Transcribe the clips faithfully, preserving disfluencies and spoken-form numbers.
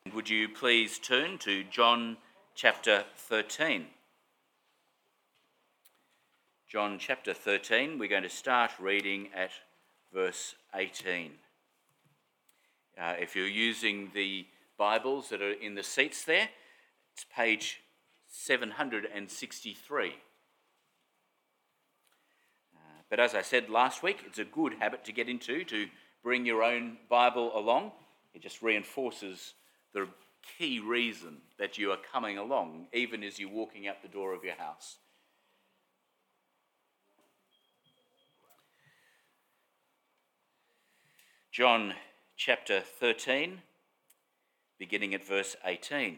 Would you please turn to John chapter thirteen? John chapter thirteen, we're going to start reading at verse eighteen. Uh, if you're using the Bibles that are in the seats there, it's page seven hundred sixty-three. Uh, but as I said last week, it's a good habit to get into, to bring your own Bible along. It just reinforces the key reason that you are coming along, even as you're walking out the door of your house. John chapter thirteen, beginning at verse eighteen.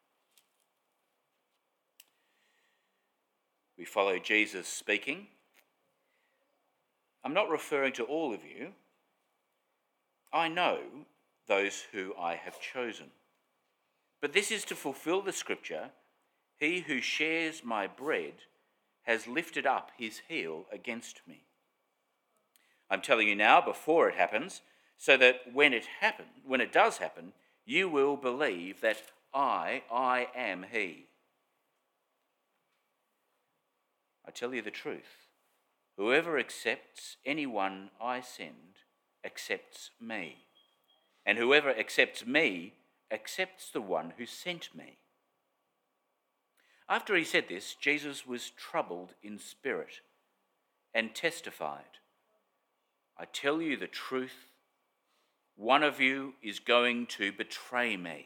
We follow Jesus speaking. I'm not referring to all of you. I know those who I have chosen. But this is to fulfill the scripture, he who shares my bread has lifted up his heel against me. I'm telling you now before it happens, so that when it happen, when it does happen, you will believe that I, I am he. I tell you the truth, whoever accepts anyone I send accepts me, and whoever accepts me accepts the one who sent me. After he said this, Jesus was troubled in spirit and testified, I tell you the truth, one of you is going to betray me.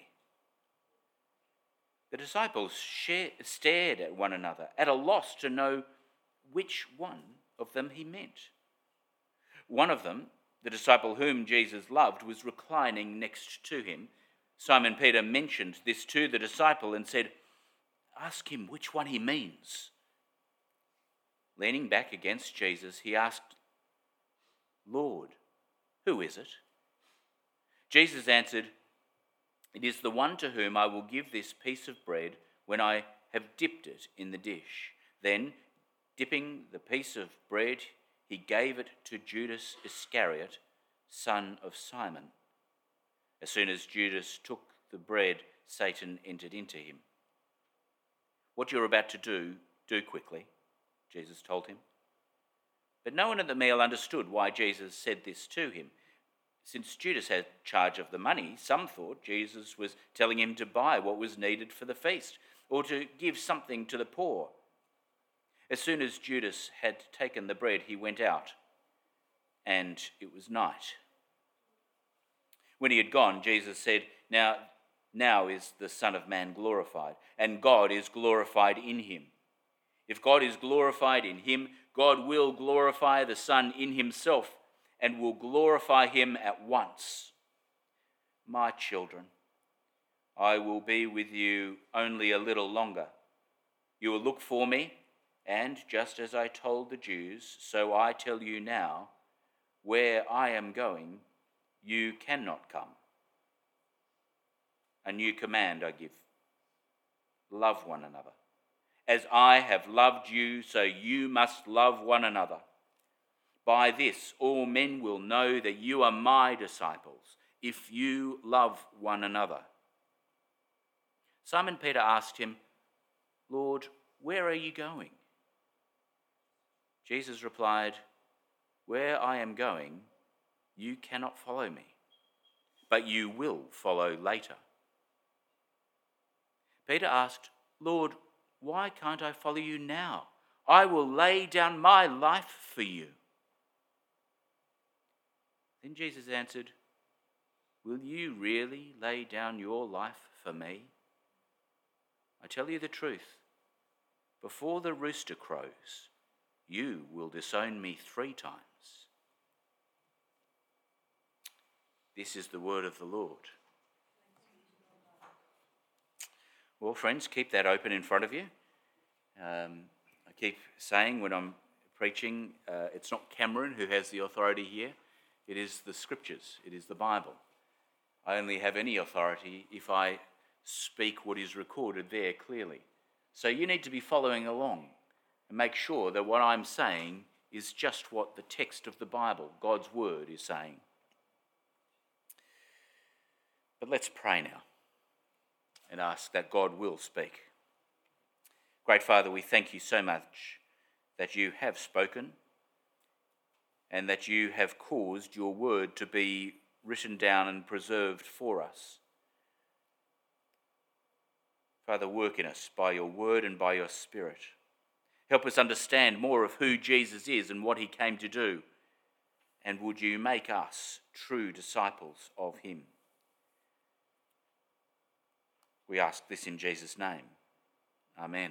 The disciples share, stared at one another, at a loss to know which one of them he meant. One of them, the disciple whom Jesus loved, was reclining next to him. Simon Peter mentioned this to the disciple and said, ask him which one he means. Leaning back against Jesus, he asked, Lord, who is it? Jesus answered, it is the one to whom I will give this piece of bread when I have dipped it in the dish. Then, dipping the piece of bread, he gave it to Judas Iscariot, son of Simon. As soon as Judas took the bread, Satan entered into him. What you're about to do, do quickly, Jesus told him. But no one at the meal understood why Jesus said this to him. Since Judas had charge of the money, some thought Jesus was telling him to buy what was needed for the feast, or to give something to the poor. As soon as Judas had taken the bread, he went out, and it was night. When he had gone, Jesus said, Now, now is the Son of Man glorified, and God is glorified in him. If God is glorified in him, God will glorify the Son in himself, and will glorify him at once. My children, I will be with you only a little longer. You will look for me, and just as I told the Jews, so I tell you now, where I am going, you cannot come. A new command I give. Love one another. As I have loved you, so you must love one another. By this, all men will know that you are my disciples, if you love one another. Simon Peter asked him, Lord, where are you going? Jesus replied, where I am going, you cannot follow me, but you will follow later. Peter asked, Lord, why can't I follow you now? I will lay down my life for you. Then Jesus answered, will you really lay down your life for me? I tell you the truth, before the rooster crows, you will disown me three times. This is the word of the Lord. Well, friends, keep that open in front of you. Um, I keep saying when I'm preaching, uh, it's not Cameron who has the authority here. It is the scriptures. It is the Bible. I only have any authority if I speak what is recorded there clearly. So you need to be following along and make sure that what I'm saying is just what the text of the Bible, God's word, is saying. But let's pray now. and ask that God will speak. Great Father, we thank you so much that you have spoken and that you have caused your word to be written down and preserved for us. Father, work in us by your word and by your Spirit. Help us understand more of who Jesus is and what he came to do. And would you make us true disciples of him? We ask this in Jesus' name. Amen.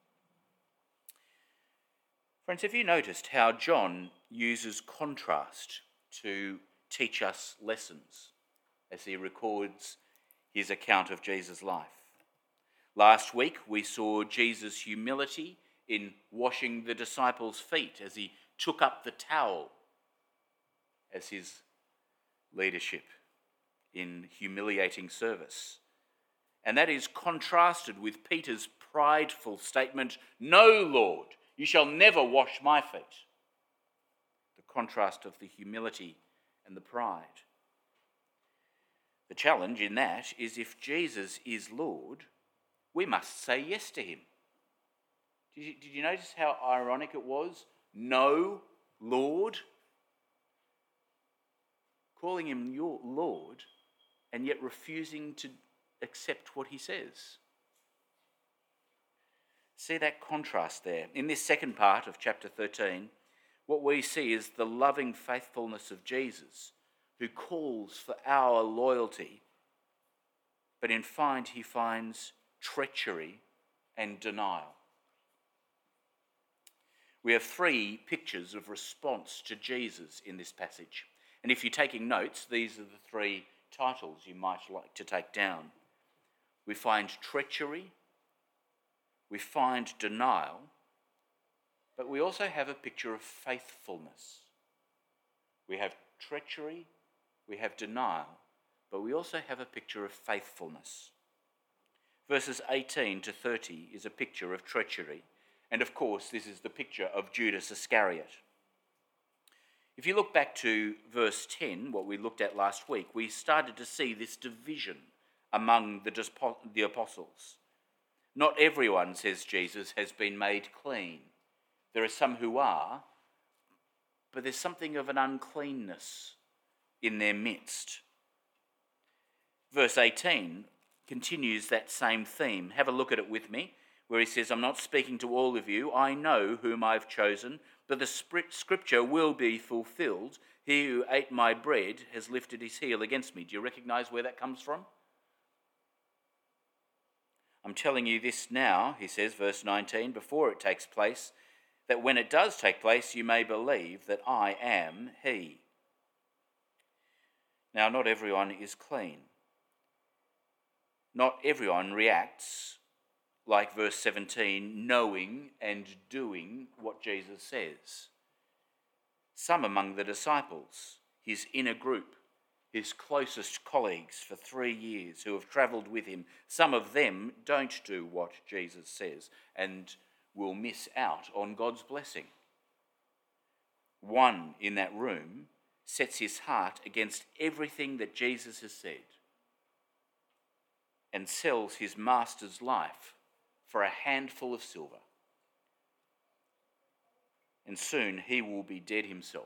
Friends, have you noticed how John uses contrast to teach us lessons as he records his account of Jesus' life? Last week we saw Jesus' humility in washing the disciples' feet as he took up the towel as his leadership in humiliating service. And that is contrasted with Peter's prideful statement, "No, Lord, you shall never wash my feet." The contrast of the humility and the pride. The challenge in that is if Jesus is Lord, we must say yes to him. Did you, did you notice how ironic it was? No, Lord. Calling him your Lord and yet refusing to accept what he says. See that contrast there. In this second part of chapter thirteen, what we see is the loving faithfulness of Jesus, who calls for our loyalty, but in find he finds treachery and denial. We have three pictures of response to Jesus in this passage. And if you're taking notes, these are the three titles you might like to take down. We find treachery, we find denial, but we also have a picture of faithfulness. We have treachery, we have denial, but we also have a picture of faithfulness. Verses eighteen to thirty is a picture of treachery, and of course this is the picture of Judas Iscariot. If you look back to verse ten, what we looked at last week, we started to see this division among the, the apostles. Not everyone, says Jesus, has been made clean. There are some who are, but there's something of an uncleanness in their midst. Verse eighteen continues that same theme. Have a look at it with me, where he says, "I'm not speaking to all of you. I know whom I've chosen, but the scripture will be fulfilled. He who ate my bread has lifted his heel against me." Do you recognize where that comes from? "I'm telling you this now," he says, verse nineteen, "before it takes place, that when it does take place, you may believe that I am he." Now, not everyone is clean. Not everyone reacts like verse seventeen, knowing and doing what Jesus says. Some among the disciples, his inner group, his closest colleagues for three years who have travelled with him, some of them don't do what Jesus says and will miss out on God's blessing. One in that room sets his heart against everything that Jesus has said and sells his master's life for a handful of silver. And soon he will be dead himself,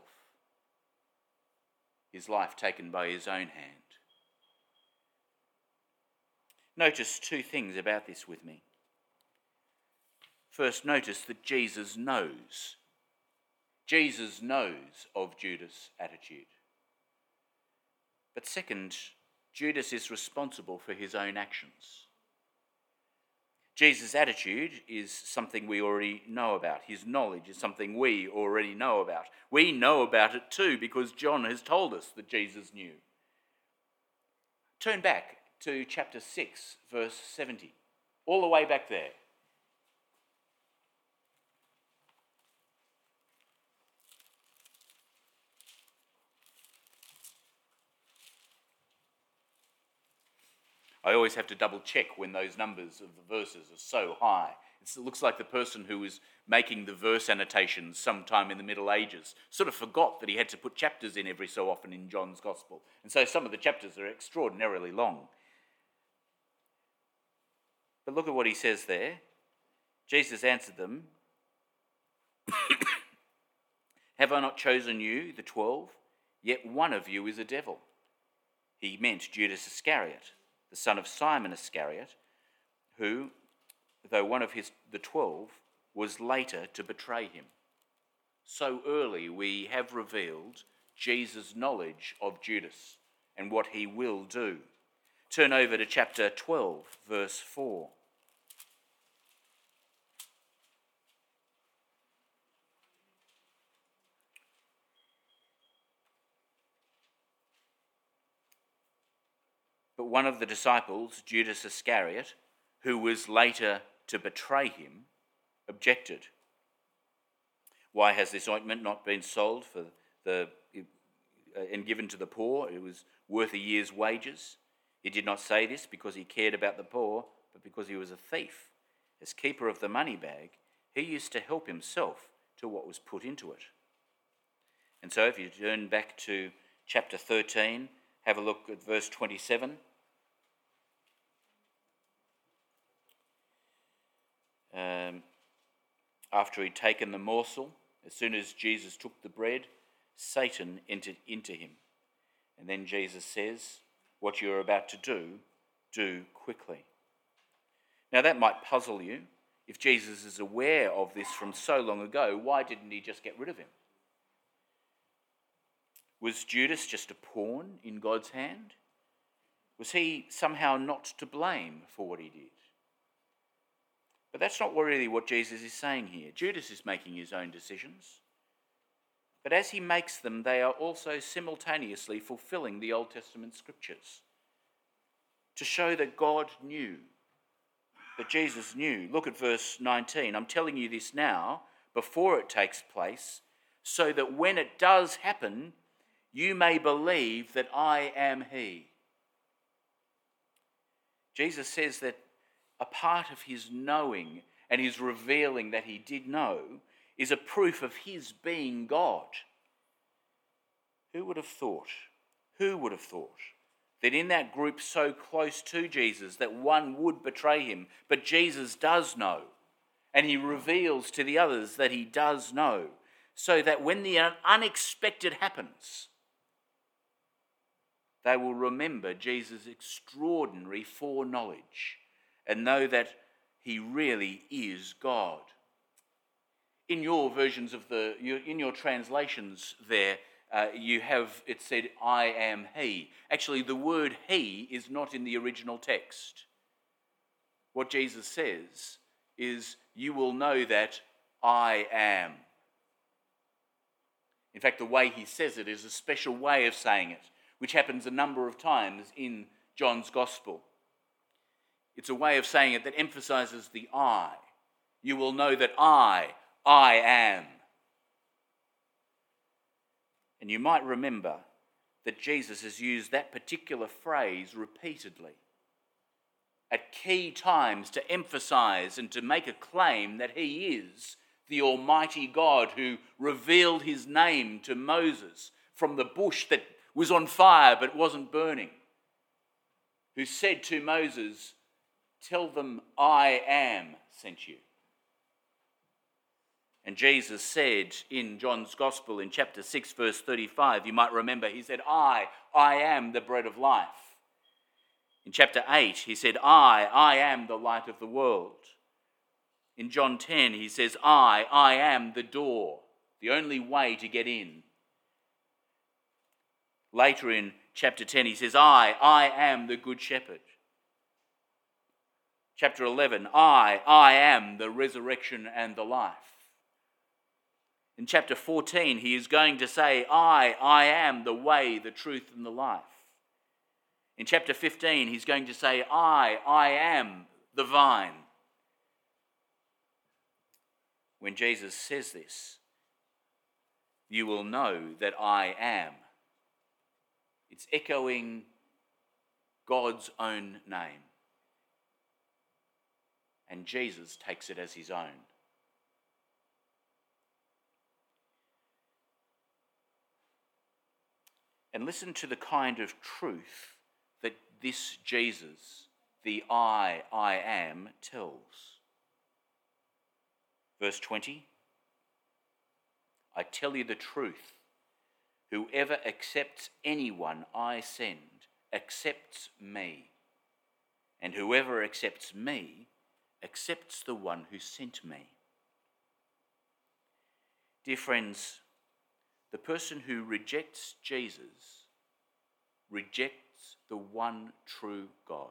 his life taken by his own hand. Notice two things about this with me. First, notice that Jesus knows. Jesus knows of Judas' attitude. But second, Judas is responsible for his own actions. Jesus' attitude is something we already know about. His knowledge is something we already know about. We know about it too because John has told us that Jesus knew. Turn back to chapter six, verse seventy, all the way back there. I always have to double check when those numbers of the verses are so high. It's, it looks like the person who was making the verse annotations sometime in the Middle Ages sort of forgot that he had to put chapters in every so often in John's Gospel. And so some of the chapters are extraordinarily long. But look at what he says there. Jesus answered them, "Have I not chosen you, the twelve? Yet one of you is a devil." He meant Judas Iscariot, the son of Simon Iscariot, who, though one of his the twelve, was later to betray him. So early we have revealed Jesus' knowledge of Judas and what he will do. Turn over to chapter twelve, verse four. But one of the disciples, Judas Iscariot, who was later to betray him, objected. "Why has this ointment not been sold for the uh, and given to the poor? It was worth a year's wages." He did not say this because he cared about the poor, but because he was a thief. As keeper of the money bag, he used to help himself to what was put into it. And so if you turn back to chapter thirteen, have a look at verse twenty-seven. Um, after he'd taken the morsel, as soon as Jesus took the bread, Satan entered into him. And then Jesus says, "What you're about to do, do quickly." Now that might puzzle you. If Jesus is aware of this from so long ago, why didn't he just get rid of him? Was Judas just a pawn in God's hand? Was he somehow not to blame for what he did? But that's not really what Jesus is saying here. Judas is making his own decisions. But as he makes them, they are also simultaneously fulfilling the Old Testament scriptures to show that God knew, that Jesus knew. Look at verse nineteen. "I'm telling you this now, before it takes place, so that when it does happen, you may believe that I am he." Jesus says that a part of his knowing and his revealing that he did know is a proof of his being God. Who would have thought, who would have thought that in that group so close to Jesus that one would betray him, but Jesus does know, and he reveals to the others that he does know, so that when the unexpected happens, they will remember Jesus' extraordinary foreknowledge and know that he really is God. In your versions of the, in your translations there, uh, you have it said, "I am he." Actually, the word he is not in the original text. What Jesus says is, "You will know that I am." In fact, the way he says it is a special way of saying it, which happens a number of times in John's Gospel. It's a way of saying it that emphasizes the I. You will know that I, I am. And you might remember that Jesus has used that particular phrase repeatedly at key times to emphasize and to make a claim that he is the Almighty God who revealed his name to Moses from the bush that was on fire but wasn't burning, who said to Moses, "Tell them I am sent you." And Jesus said in John's Gospel in chapter six, verse thirty-five, you might remember, he said, I, I am the bread of life. In chapter eight, he said, I, I am the light of the world. In John ten, he says, I, I am the door, the only way to get in. Later in chapter ten, he says, I, I am the good shepherd. Chapter eleven, I, I am the resurrection and the life. In chapter fourteen, he is going to say, I, I am the way, the truth, and the life. In chapter fifteen, he's going to say, I, I am the vine. When Jesus says this, you will know that I am. It's echoing God's own name. And Jesus takes it as his own. And listen to the kind of truth that this Jesus the I, I am tells. Verse twenty, I tell you the truth, whoever accepts anyone I send accepts me, and whoever accepts me accepts the one who sent me. Dear friends, the person who rejects Jesus rejects the one true God.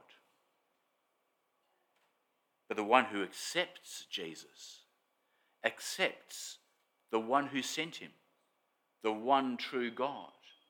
But the one who accepts Jesus accepts the one who sent him, the one true God.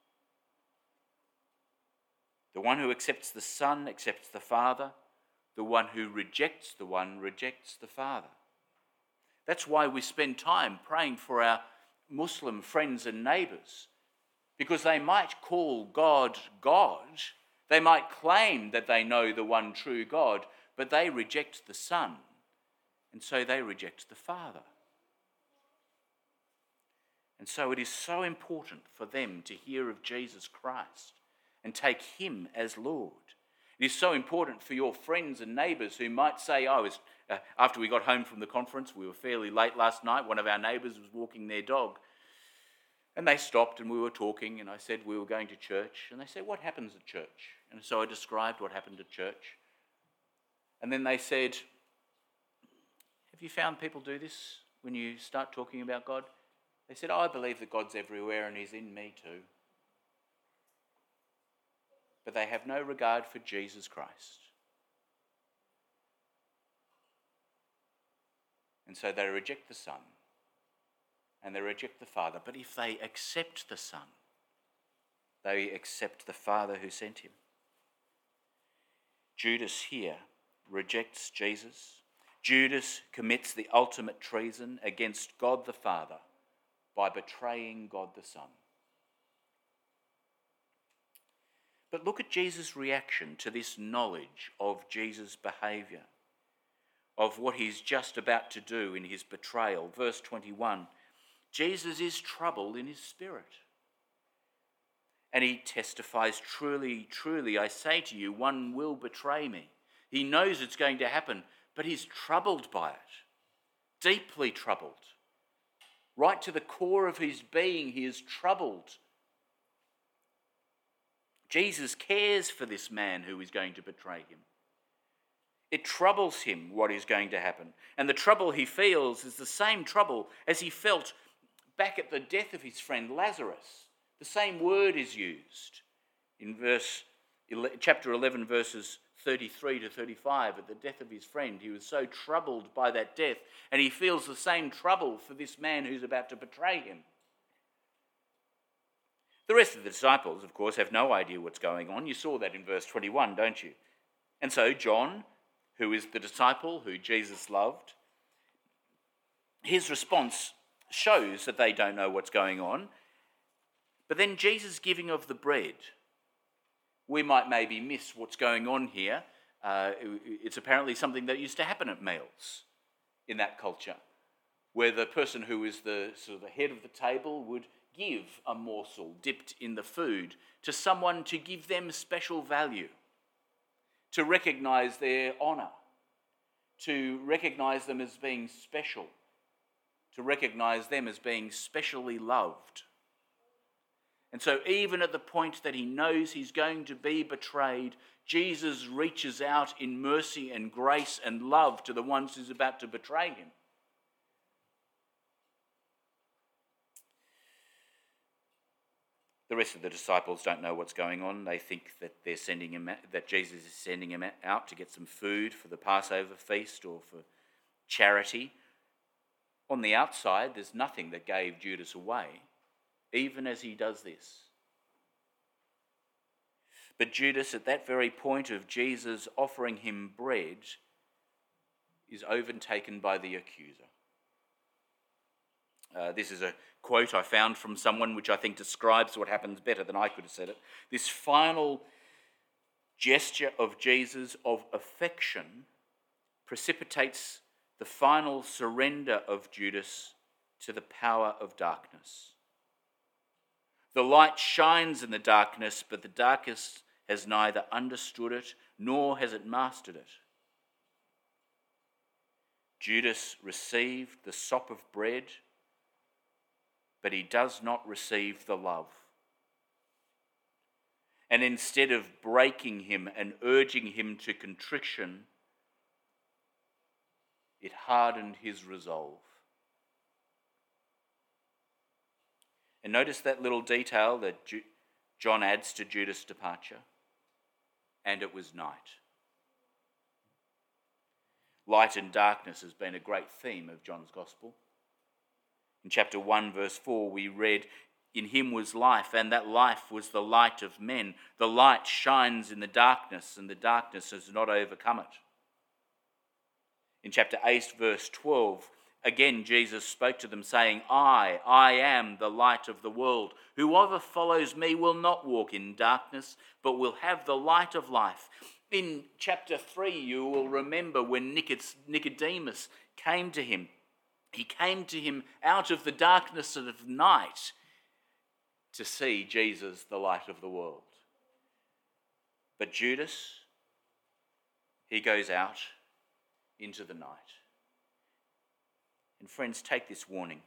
The one who accepts the Son accepts the Father. The one who rejects the one rejects the Father. That's why we spend time praying for our Muslim friends and neighbours, because they might call God God. They might claim that they know the one true God, but they reject the Son, and so they reject the Father. And so it is so important for them to hear of Jesus Christ and take him as Lord. It is so important for your friends and neighbours who might say, oh, was, uh, after we got home from the conference, we were fairly late last night, one of our neighbours was walking their dog, and they stopped and we were talking, and I said we were going to church, and they said, what happens at church? And so I described what happened at church. And then they said, have you found people do this when you start talking about God? They said, oh, I believe that God's everywhere and he's in me too. But they have no regard for Jesus Christ. And so they reject the Son and they reject the Father. But if they accept the Son, they accept the Father who sent him. Judas here rejects Jesus. Judas commits the ultimate treason against God the Father by betraying God the Son. But look at Jesus' reaction to this knowledge of Jesus' behaviour, of what he's just about to do in his betrayal. Verse twenty-one, Jesus is troubled in his spirit. And he testifies, truly, truly, I say to you, one will betray me. He knows it's going to happen, but he's troubled by it, deeply troubled. Right to the core of his being, he is troubled. Jesus cares for this man who is going to betray him. It troubles him what is going to happen. And the trouble he feels is the same trouble as he felt back at the death of his friend Lazarus. The same word is used in verse chapter eleven, verses thirty-three to thirty-five. At the death of his friend, he was so troubled by that death, and he feels the same trouble for this man who's about to betray him. The rest of the disciples, of course, have no idea what's going on. You saw that in verse twenty-one, don't you? And so John, who is the disciple who Jesus loved, his response shows that they don't know what's going on. But then Jesus giving of the bread, we might maybe miss what's going on here. Uh, it's apparently something that used to happen at meals in that culture, where the person who is the sort of the head of the table would give a morsel dipped in the food to someone to give them special value, to recognise their honour, to recognise them as being special, to recognise them as being specially loved. And so even at the point that he knows he's going to be betrayed, Jesus reaches out in mercy and grace and love to the ones who's about to betray him. The rest of the disciples don't know what's going on. They think that they're sending him out, that Jesus is sending him out to get some food for the Passover feast or for charity. On the outside, there's nothing that gave Judas away, even as he does this. But Judas, at that very point of Jesus offering him bread, is overtaken by the accuser. Uh, this is a quote I found from someone which I think describes what happens better than I could have said it. This final gesture of Jesus of affection precipitates the final surrender of Judas to the power of darkness. The light shines in the darkness, but the darkness has neither understood it nor has it mastered it. Judas received the sop of bread, but he does not receive the love. And instead of breaking him and urging him to contrition, it hardened his resolve. And notice that little detail that John adds to Judas' departure. And it was night. Light and darkness has been a great theme of John's Gospel. In chapter one, verse four, we read, "In him was life, and that life was the light of men. The light shines in the darkness, and the darkness has not overcome it." In chapter eight, verse twelve, again Jesus spoke to them, saying, I, I am the light of the world. Whoever follows me will not walk in darkness, but will have the light of life. In chapter three, you will remember when Nicodemus came to him. He came to him out of the darkness of night to see Jesus, the light of the world. But Judas, he goes out into the night. And friends, take this warning.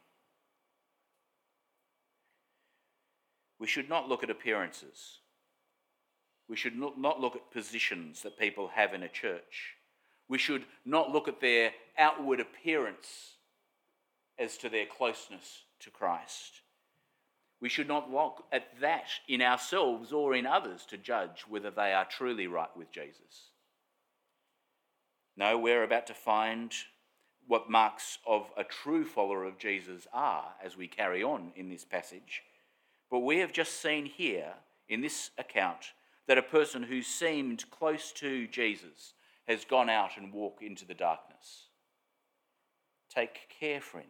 We should not look at appearances. We should not look at positions that people have in a church. We should not look at their outward appearance as to their closeness to Christ. We should not look at that in ourselves or in others to judge whether they are truly right with Jesus. No, we're about to find what marks of a true follower of Jesus are as we carry on in this passage. But we have just seen here in this account that a person who seemed close to Jesus has gone out and walked into the darkness. Take care, friends.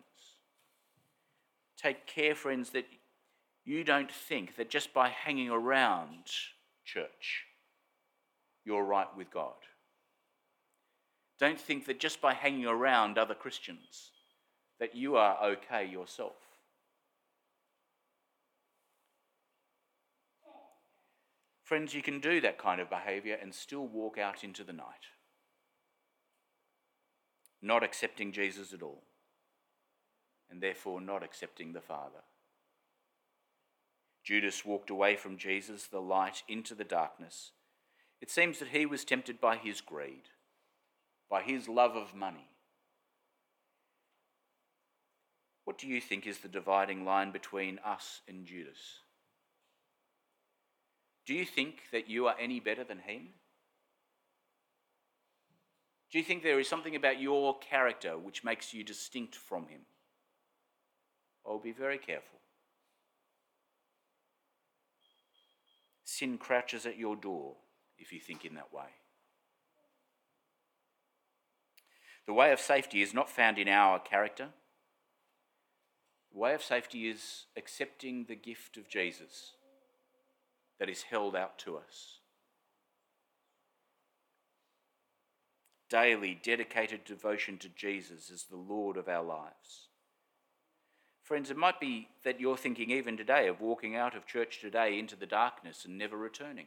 Take care, friends, that you don't think that just by hanging around church, you're right with God. Don't think that just by hanging around other Christians, that you are okay yourself. Friends, you can do that kind of behaviour and still walk out into the night, not accepting Jesus at all, and therefore not accepting the Father. Judas walked away from Jesus, the light, into the darkness. It seems that he was tempted by his greed, by his love of money. What do you think is the dividing line between us and Judas? Do you think that you are any better than him? Do you think there is something about your character which makes you distinct from him? Oh, be very careful. Sin crouches at your door if you think in that way. The way of safety is not found in our character. The way of safety is accepting the gift of Jesus that is held out to us. Daily dedicated devotion to Jesus as the Lord of our lives. Friends, it might be that you're thinking even today of walking out of church today into the darkness and never returning.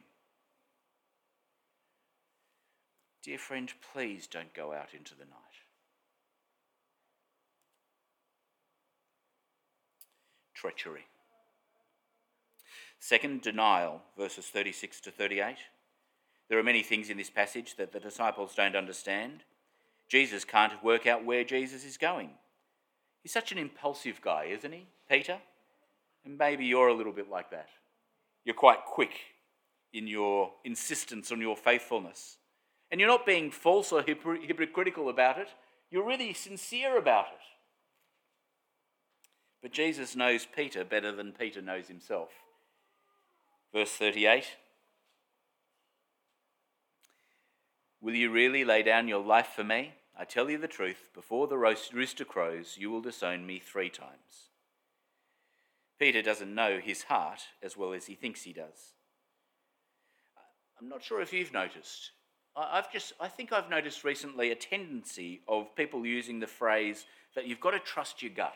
Dear friend, please don't go out into the night. Treachery. Second, denial, verses thirty-six to thirty-eight. There are many things in this passage that the disciples don't understand. Jesus can't work out where Jesus is going. He's such an impulsive guy, isn't he, Peter? And maybe you're a little bit like that. You're quite quick in your insistence on your faithfulness. And you're not being false or hypocr- hypocritical about it. You're really sincere about it. But Jesus knows Peter better than Peter knows himself. Verse thirty-eight. Will you really lay down your life for me? I tell you the truth, before the rooster crows, you will disown me three times. Peter doesn't know his heart as well as he thinks he does. I'm not sure if you've noticed. I've just, I think I've noticed recently a tendency of people using the phrase that you've got to trust your gut.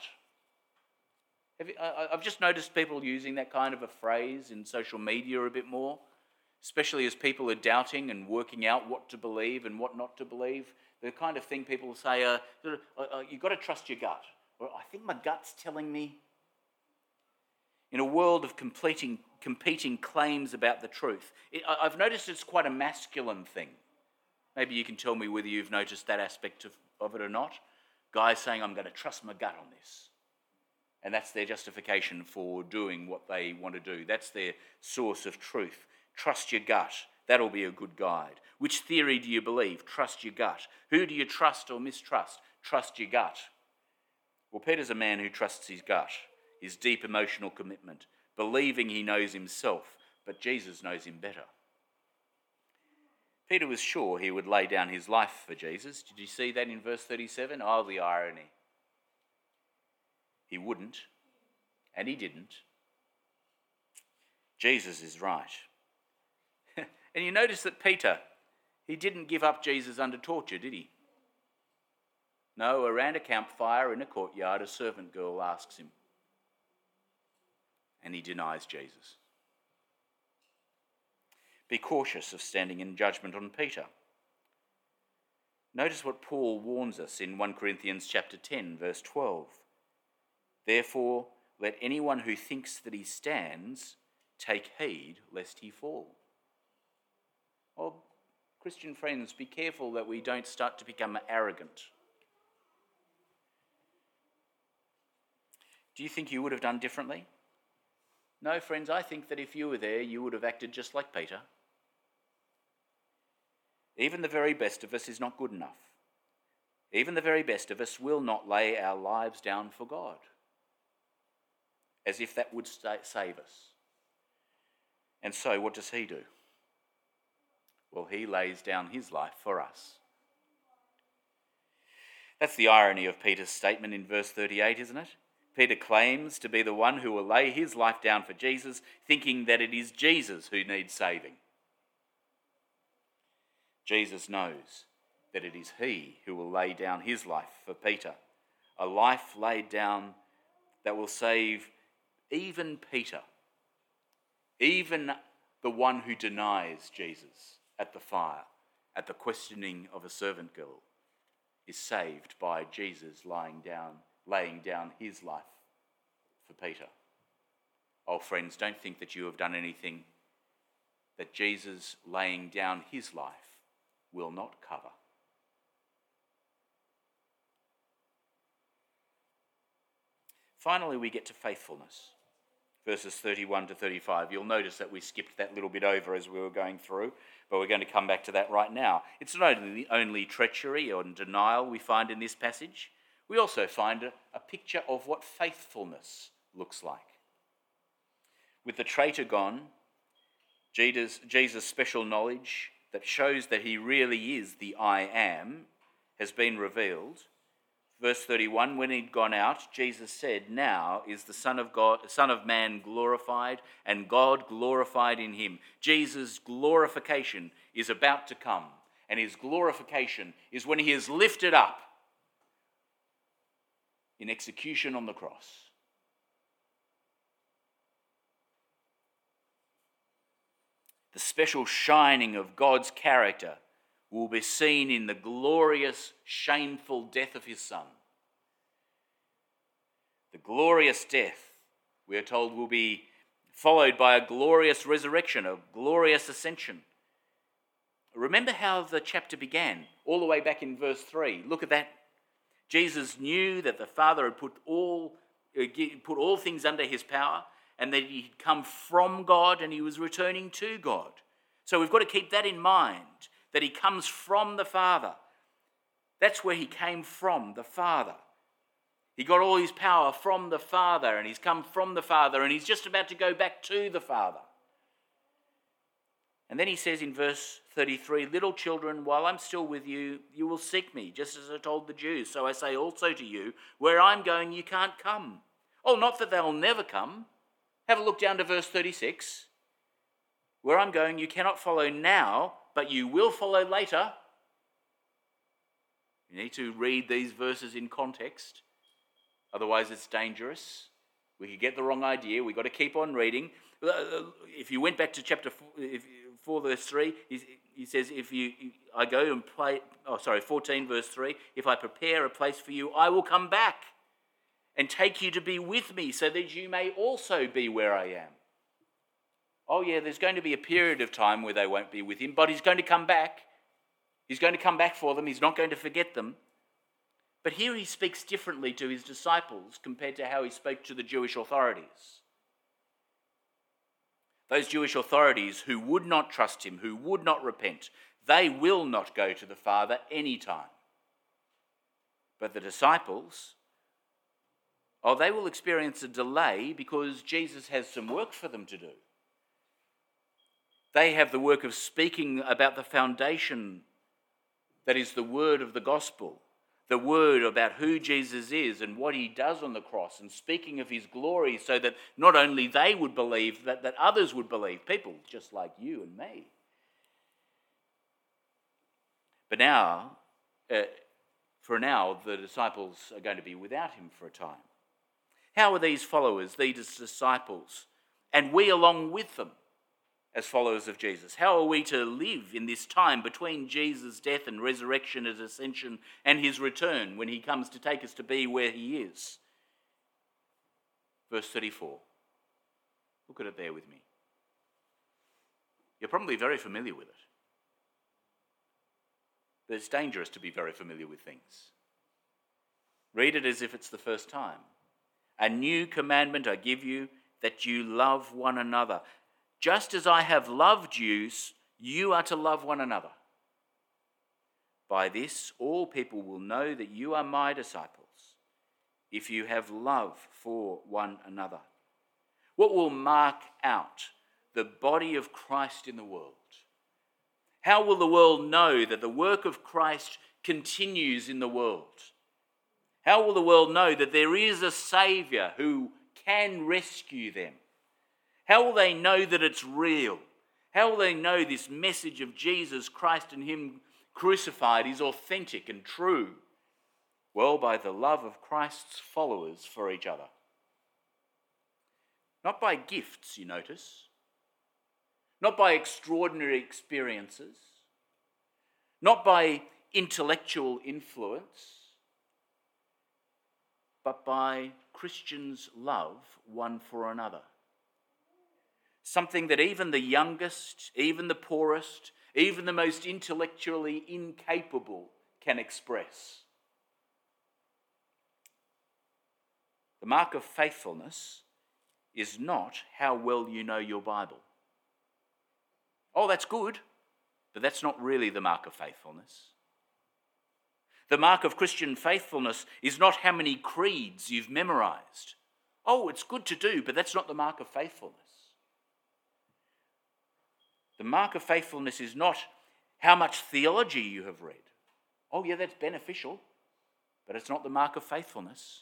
Have you, I've just noticed people using that kind of a phrase in social media a bit more. especially as people are doubting and working out what to believe and what not to believe. The kind of thing people say, uh, uh, uh, you've got to trust your gut. Or, I think my gut's telling me. In a world of competing, competing claims about the truth, it, I've noticed it's quite a masculine thing. Maybe you can tell me whether you've noticed that aspect of, of it or not. Guys saying, I'm going to trust my gut on this. And that's their justification for doing what they want to do. That's their source of truth. Trust your gut. That'll be a good guide. Which theory do you believe? Trust your gut. Who do you trust or mistrust? Trust your gut. Well, Peter's a man who trusts his gut, his deep emotional commitment, believing he knows himself, but Jesus knows him better. Peter was sure he would lay down his life for Jesus. Did you see that in verse thirty-seven? Oh, the irony. He wouldn't, and he didn't. Jesus is right. And you notice that Peter, he didn't give up Jesus under torture, did he? No, around a campfire in a courtyard, a servant girl asks him, and he denies Jesus. Be cautious of standing in judgment on Peter. Notice what Paul warns us in First Corinthians chapter ten, verse twelve. Therefore, let anyone who thinks that he stands take heed lest he fall. Well, Christian friends, be careful that we don't start to become arrogant. Do you think you would have done differently? No, friends, I think that if you were there, you would have acted just like Peter. Even the very best of us is not good enough. Even the very best of us will not lay our lives down for God, as if that would save us. And so what does he do? Well, he lays down his life for us. That's the irony of Peter's statement in verse thirty-eight, isn't it? Peter claims to be the one who will lay his life down for Jesus, thinking that it is Jesus who needs saving. Jesus knows that it is he who will lay down his life for Peter, a life laid down that will save even Peter, even the one who denies Jesus at the fire, at the questioning of a servant girl, is saved by Jesus lying down, laying down his life for Peter. Oh, friends, don't think that you have done anything that Jesus laying down his life will not cover. Finally, we get to faithfulness. Verses thirty-one to thirty-five. You'll notice that we skipped that little bit over as we were going through, but we're going to come back to that right now. It's not only, only treachery or denial we find in this passage, we also find a, a picture of what faithfulness looks like. With the traitor gone, Jesus, Jesus' special knowledge that shows that he really is the I am has been revealed. Verse thirty-one, when he'd gone out, Jesus said, now is the Son of God, Son of Man glorified, and God glorified in him. Jesus' glorification is about to come, and his glorification is when he is lifted up in execution on the cross. The special shining of God's character will be seen in the glorious, shameful death of his Son. The glorious death, we are told, will be followed by a glorious resurrection, a glorious ascension. Remember how the chapter began, all the way back in verse three. Look at that. Jesus knew that the Father had put all, put all things under his power, and that he'd come from God and he was returning to God. So we've got to keep that in mind, that he comes from the Father. That's where he came from, the Father. He got all his power from the Father, and he's come from the Father, and he's just about to go back to the Father. And then he says in verse thirty-three, little children, while I'm still with you, you will seek me, just as I told the Jews. So I say also to you, where I'm going, you can't come. Oh, not that they'll never come. Have a look down to verse thirty-six. Where I'm going, you cannot follow now, but you will follow later. You need to read these verses in context. Otherwise, it's dangerous. We could get the wrong idea. We've got to keep on reading. If you went back to chapter four verse three, he, he says, if you, I go and play, oh sorry, fourteen verse three, if I prepare a place for you, I will come back and take you to be with me so that you may also be where I am. Oh yeah, there's going to be a period of time where they won't be with him, but he's going to come back. He's going to come back for them. He's not going to forget them. But here he speaks differently to his disciples compared to how he spoke to the Jewish authorities. Those Jewish authorities who would not trust him, who would not repent, they will not go to the Father any time. But the disciples, oh, they will experience a delay because Jesus has some work for them to do. They have the work of speaking about the foundation that is the word of the gospel, the word about who Jesus is and what he does on the cross, and speaking of his glory so that not only they would believe, that, that others would believe, people just like you and me. But now, uh, for now, the disciples are going to be without him for a time. How are these followers, these disciples, and we along with them, as followers of Jesus? How are we to live in this time between Jesus' death and resurrection, his ascension, and his return when he comes to take us to be where he is? Verse thirty-four. Look at it there with me. You're probably very familiar with it. But it's dangerous to be very familiar with things. Read it as if it's the first time. A new commandment I give you, that you love one another. Just as I have loved you, you are to love one another. By this, all people will know that you are my disciples, if you have love for one another. What will mark out the body of Christ in the world? How will the world know that the work of Christ continues in the world? How will the world know that there is a Saviour who can rescue them? How will they know that it's real? How will they know this message of Jesus Christ and him crucified is authentic and true? Well, by the love of Christ's followers for each other. Not by gifts, you notice. Not by extraordinary experiences. Not by intellectual influence. But by Christians' love one for another. Something that even the youngest, even the poorest, even the most intellectually incapable can express. The mark of faithfulness is not how well you know your Bible. Oh, that's good, but that's not really the mark of faithfulness. The mark of Christian faithfulness is not how many creeds you've memorized. Oh, it's good to do, but that's not the mark of faithfulness. The mark of faithfulness is not how much theology you have read. Oh yeah, that's beneficial, but it's not the mark of faithfulness.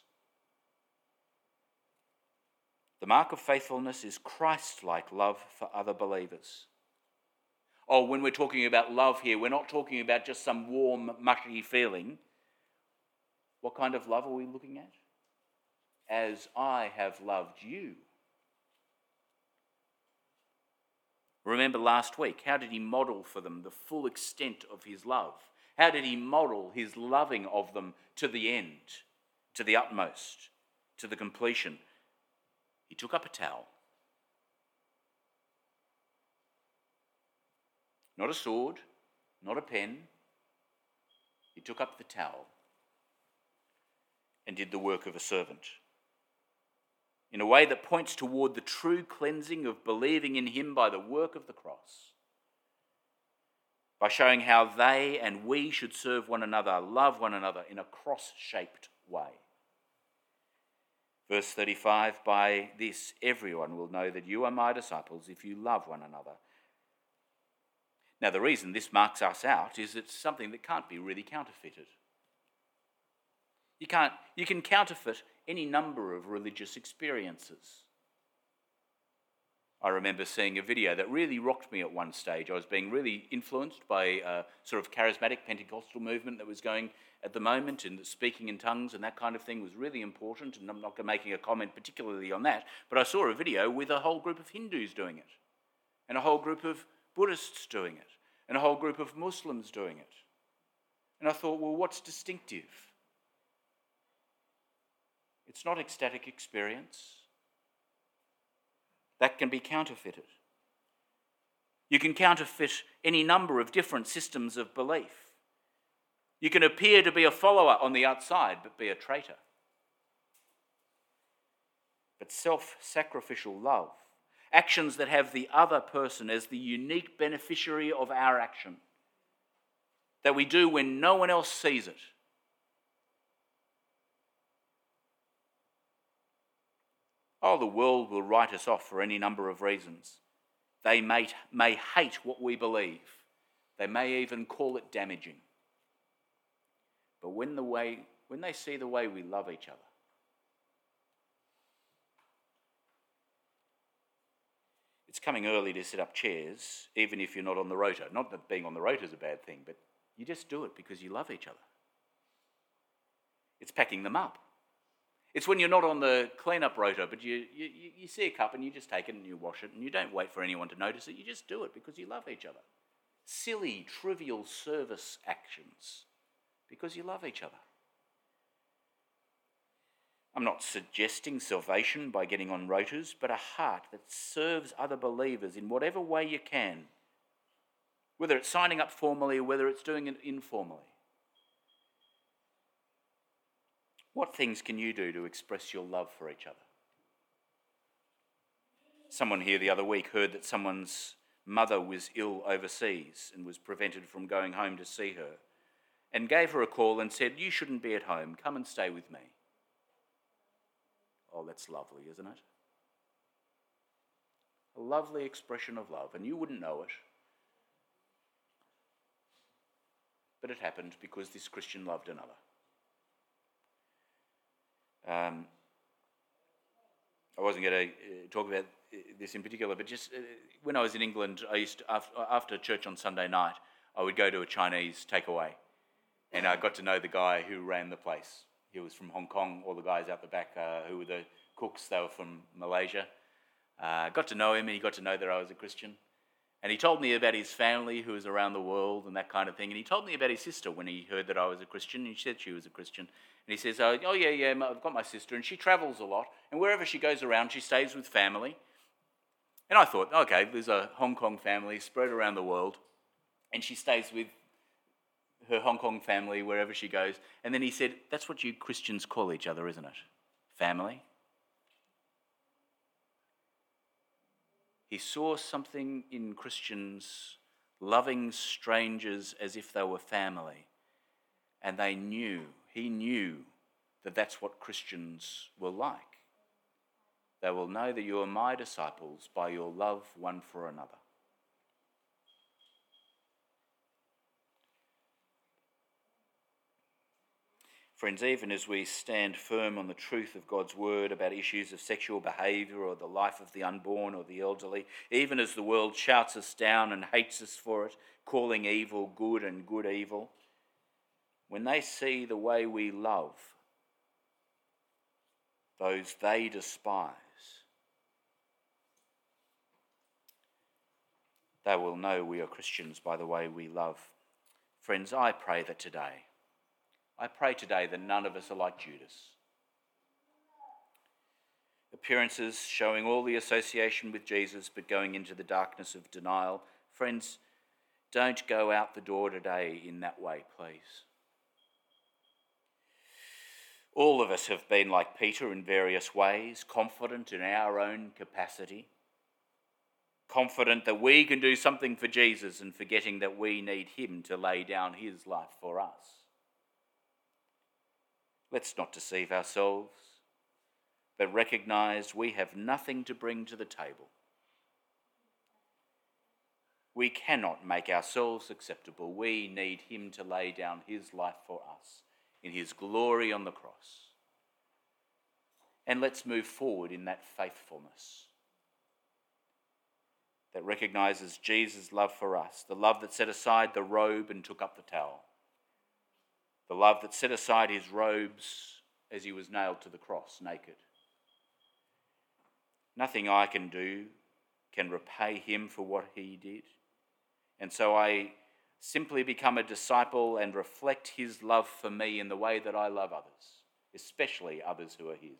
The mark of faithfulness is Christ-like love for other believers. Oh, when we're talking about love here, we're not talking about just some warm, mushy feeling. What kind of love are we looking at? As I have loved you. Remember last week, how did he model for them the full extent of his love? How did he model his loving of them to the end, to the utmost, to the completion? He took up a towel. Not a sword, not a pen. He took up the towel and did the work of a servant, in a way that points toward the true cleansing of believing in him by the work of the cross, by showing how they and we should serve one another, love one another in a cross-shaped way. Verse thirty-five, by this everyone will know that you are my disciples if you love one another. Now the reason this marks us out is it's something that can't be really counterfeited. You can't, you can counterfeit any number of religious experiences. I remember seeing a video that really rocked me at one stage. I was being really influenced by a sort of charismatic Pentecostal movement that was going at the moment, and speaking in tongues and that kind of thing was really important, and I'm not making a comment particularly on that, but I saw a video with a whole group of Hindus doing it, and a whole group of Buddhists doing it and a whole group of Muslims doing it. And I thought, well, what's distinctive? It's not ecstatic experience. That can be counterfeited. You can counterfeit any number of different systems of belief. You can appear to be a follower on the outside, but be a traitor. But self-sacrificial love, actions that have the other person as the unique beneficiary of our action, that we do when no one else sees it. Oh, the world will write us off for any number of reasons. They may, may hate what we believe. They may even call it damaging. But when the way, when they see the way we love each other, it's coming early to set up chairs, even if you're not on the rota. Not that being on the rota is a bad thing, but you just do it because you love each other. It's packing them up. It's when you're not on the clean-up rota, but you, you, you see a cup and you just take it and you wash it and you don't wait for anyone to notice it. You just do it because you love each other. Silly, trivial service actions because you love each other. I'm not suggesting salvation by getting on rotas, but a heart that serves other believers in whatever way you can, whether it's signing up formally or whether it's doing it informally. What things can you do to express your love for each other? Someone here the other week heard that someone's mother was ill overseas and was prevented from going home to see her, and gave her a call and said, "You shouldn't be at home, come and stay with me." Oh, that's lovely, isn't it? A lovely expression of love, and you wouldn't know it. But it happened because this Christian loved another. Um, I wasn't going to uh, talk about uh, this in particular, but just uh, when I was in England, I used to, after, after church on Sunday night, I would go to a Chinese takeaway, and I got to know the guy who ran the place. He was from Hong Kong. All the guys out the back uh, who were the cooks, they were from Malaysia. I uh, got to know him, and he got to know that I was a Christian. And he told me about his family who was around the world and that kind of thing. And he told me about his sister when he heard that I was a Christian. He said she was a Christian. And he says, oh, oh yeah, yeah, I've got my sister, and she travels a lot. And wherever she goes around, she stays with family. And I thought, okay, there's a Hong Kong family spread around the world, and she stays with her Hong Kong family wherever she goes. And then he said, that's what you Christians call each other, isn't it? Family. He saw something in Christians loving strangers as if they were family. And they knew, he knew that that's what Christians were like. They will know that you are my disciples by your love one for another. Friends, even as we stand firm on the truth of God's word about issues of sexual behaviour or the life of the unborn or the elderly, even as the world shouts us down and hates us for it, calling evil good and good evil, when they see the way we love those they despise, they will know we are Christians by the way we love. Friends, I pray that today, I pray today that none of us are like Judas. Appearances showing all the association with Jesus, but going into the darkness of denial. Friends, don't go out the door today in that way, please. All of us have been like Peter in various ways, confident in our own capacity, confident that we can do something for Jesus and forgetting that we need him to lay down his life for us. Let's not deceive ourselves, but recognise we have nothing to bring to the table. We cannot make ourselves acceptable. We need him to lay down his life for us in his glory on the cross. And let's move forward in that faithfulness that recognises Jesus' love for us, the love that set aside the robe and took up the towel, the love that set aside his robes as he was nailed to the cross naked. Nothing I can do can repay him for what he did. And so I simply become a disciple and reflect his love for me in the way that I love others, especially others who are his.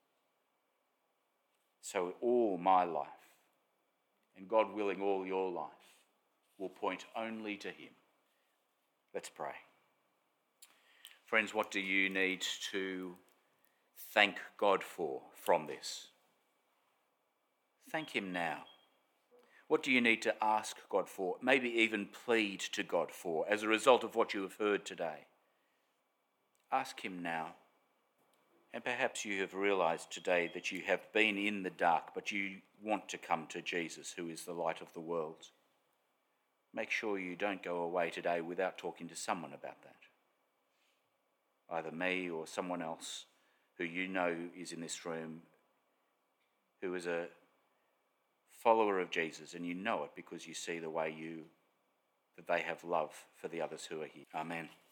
So all my life, and God willing all your life, will point only to him. Let's pray. Friends, what do you need to thank God for from this? Thank him now. What do you need to ask God for, maybe even plead to God for as a result of what you have heard today? Ask him now. And perhaps you have realised today that you have been in the dark, but you want to come to Jesus, who is the light of the world. Make sure you don't go away today without talking to someone about that. Either me or someone else who you know is in this room, who is a follower of Jesus, and you know it because you see the way you that they have love for the others who are here. Amen.